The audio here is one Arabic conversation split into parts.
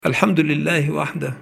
الحمد لله وحده،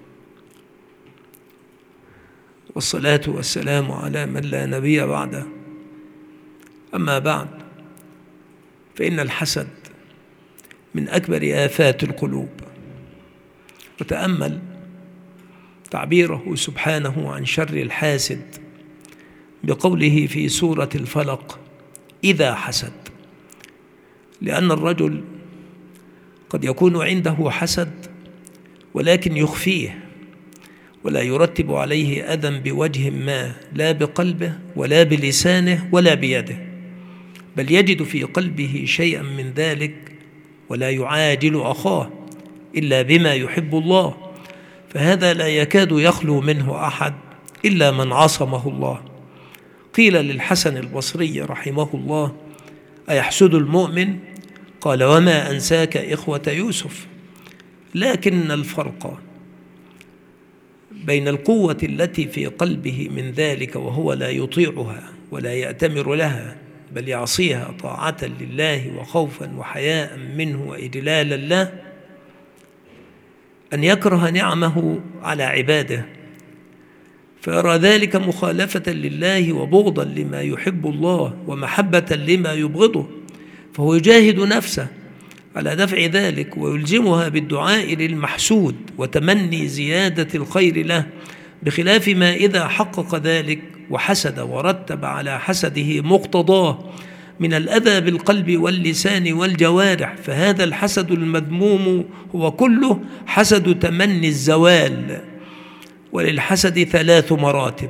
والصلاة والسلام على من لا نبي بعده. أما بعد، فإن الحسد من أكبر آفات القلوب. وتأمل تعبيره سبحانه عن شر الحاسد بقوله في سورة الفلق: إذا حسد. لأن الرجل قد يكون عنده حسد ولكن يخفيه ولا يرتب عليه أذى بوجه ما، لا بقلبه ولا بلسانه ولا بيده، بل يجد في قلبه شيئا من ذلك ولا يعاجل أخاه إلا بما يحب الله، فهذا لا يكاد يخلو منه أحد إلا من عصمه الله. قيل للحسن البصري رحمه الله: أيحسد المؤمن؟ قال: وما أنساك إخوة يوسف. لكن الفرق بين القوة التي في قلبه من ذلك وهو لا يطيعها ولا يأتمر لها، بل يعصيها طاعة لله وخوفا وحياء منه وإجلالا له، أن يكره نعمه على عباده فيرى ذلك مخالفة لله وبغضا لما يحب الله ومحبة لما يبغضه، فهو يجاهد نفسه على دفع ذلك ويلزمها بالدعاء للمحسود وتمني زيادة الخير له، بخلاف ما إذا حقق ذلك وحسد ورتب على حسده مقتضاه من الأذى بالقلب واللسان والجوارح، فهذا الحسد المذموم هو كله حسد تمني الزوال. وللحسد 3 مراتب،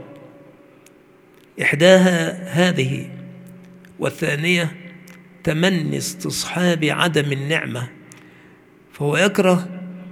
إحداها هذه، والثانية تمني استصحاب عدم النعمة، فهو يكره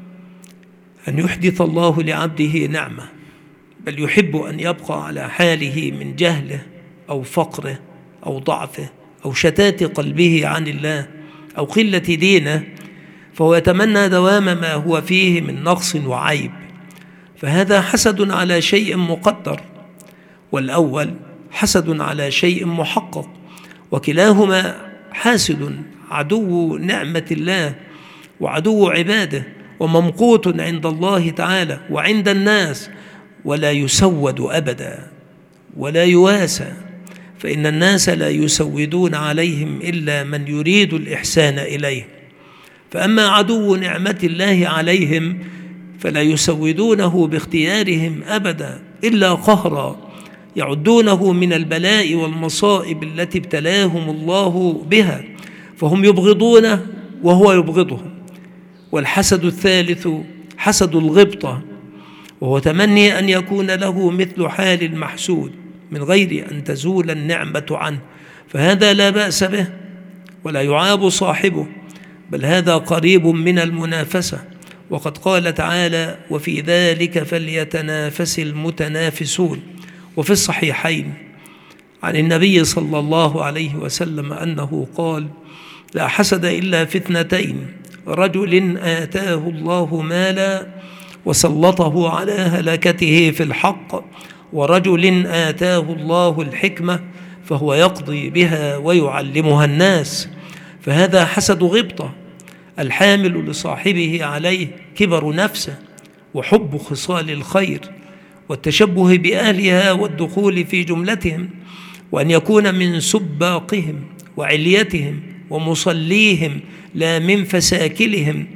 أن يحدث الله لعبده نعمة، بل يحب أن يبقى على حاله من جهله أو فقره أو ضعفه أو شتات قلبه عن الله أو قلة دينه، فهو يتمنى دوام ما هو فيه من نقص وعيب، فهذا حسد على شيء مقدر، والأول حسد على شيء محقق، وكلاهما حاسد عدو نعمة الله وعدو عباده وممقوت عند الله تعالى وعند الناس، ولا يسود أبدا ولا يواسى، فإن الناس لا يسودون عليهم إلا من يريد الإحسان إليهم، فأما عدو نعمة الله عليهم فلا يسودونه باختيارهم أبدا إلا قهرا، يعدونه من البلاء والمصائب التي ابتلاهم الله بها، فهم يبغضونه وهو يبغضهم. والحسد الثالث حسد الغبطة، وهو تمني أن يكون له مثل حال المحسود من غير أن تزول النعمة عنه، فهذا لا بأس به ولا يعاب صاحبه، بل هذا قريب من المنافسة، وقد قال تعالى: وفي ذلك فليتنافس المتنافسون. وفي الصحيحين عن النبي صلى الله عليه وسلم أنه قال: لا حسد إلا في 2، رجل آتاه الله مالا وسلطه على هلكته في الحق، ورجل آتاه الله الحكمة فهو يقضي بها ويعلمها الناس، فهذا حسد غبطة الحامل لصاحبه عليه كبر نفسه وحب خصال الخير والتشبه بأهلها والدخول في جملتهم، وأن يكون من سباقهم وعليتهم ومصليهم لا من فساكلهم،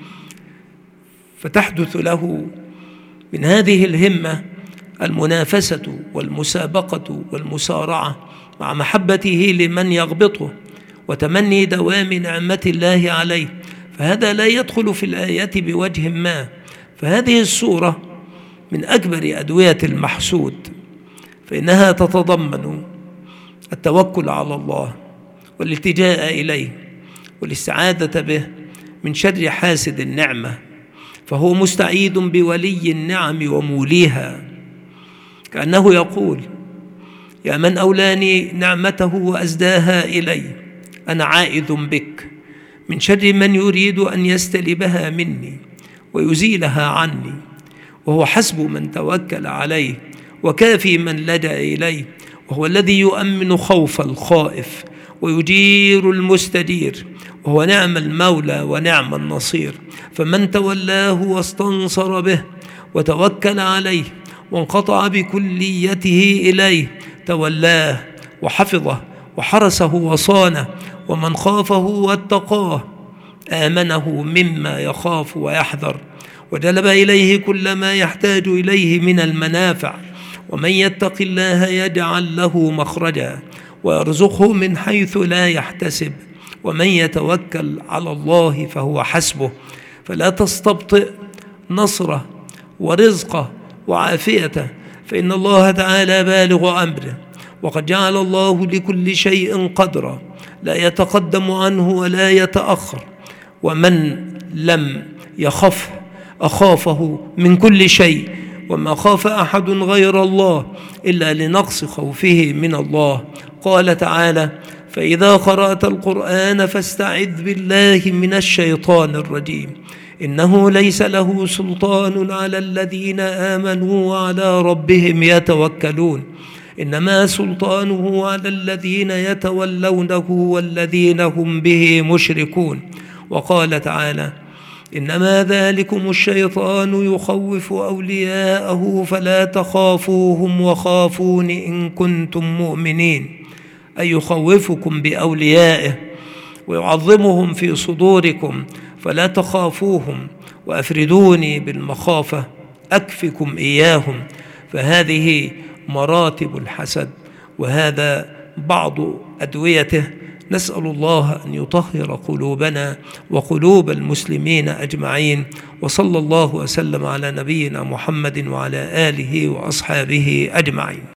فتحدث له من هذه الهمة المنافسة والمسابقة والمسارعة مع محبته لمن يغبطه وتمني دوام نعمة الله عليه، فهذا لا يدخل في الآية بوجه ما. فهذه السورة من أكبر أدوية المحسود، فإنها تتضمن التوكل على الله والالتجاء إليه والاستعاذة به من شر حاسد النعمة، فهو مستعيذ بولي النعم وموليها، كأنه يقول: يا من أولاني نعمته وأزداها إلي، أنا عائذ بك من شر من يريد أن يستلبها مني ويزيلها عني، وهو حسب من توكل عليه وكافي من لجأ إليه، وهو الذي يؤمن خوف الخائف ويجير المستجير وهو نعم المولى ونعم النصير. فمن تولاه واستنصر به وتوكل عليه وانقطع بكليته إليه تولاه وحفظه وحرسه وصانه، ومن خافه واتقاه آمنه مما يخاف ويحذر، وجلب إليه كل ما يحتاج إليه من المنافع. ومن يتق الله يجعل له مخرجا ويرزقه من حيث لا يحتسب، ومن يتوكل على الله فهو حسبه. فلا تستبطئ نصره ورزقه وعافيته، فإن الله تعالى بالغ أمره، وقد جعل الله لكل شيء قدرا لا يتقدم عنه ولا يتأخر. ومن لم يخف أخافه من كل شيء، وما خاف أحد غير الله إلا لنقص خوفه من الله. قال تعالى: فإذا قرأت القرآن فاستعذ بالله من الشيطان الرجيم، إنه ليس له سلطان على الذين آمنوا وعلى ربهم يتوكلون، إنما سلطانه على الذين يتولونه والذين هم به مشركون. وقال تعالى: إنما ذلكم الشيطان يخوف أولياءه فلا تخافوهم وخافون إن كنتم مؤمنين، أي يخوفكم بأوليائه ويعظمهم في صدوركم، فلا تخافوهم وأفردوني بالمخافة أكفكم إياهم. فهذه مراتب الحسد، وهذا بعض أدويته. نسأل الله أن يطهر قلوبنا وقلوب المسلمين أجمعين، وصلى الله وسلم على نبينا محمد وعلى آله وأصحابه أجمعين.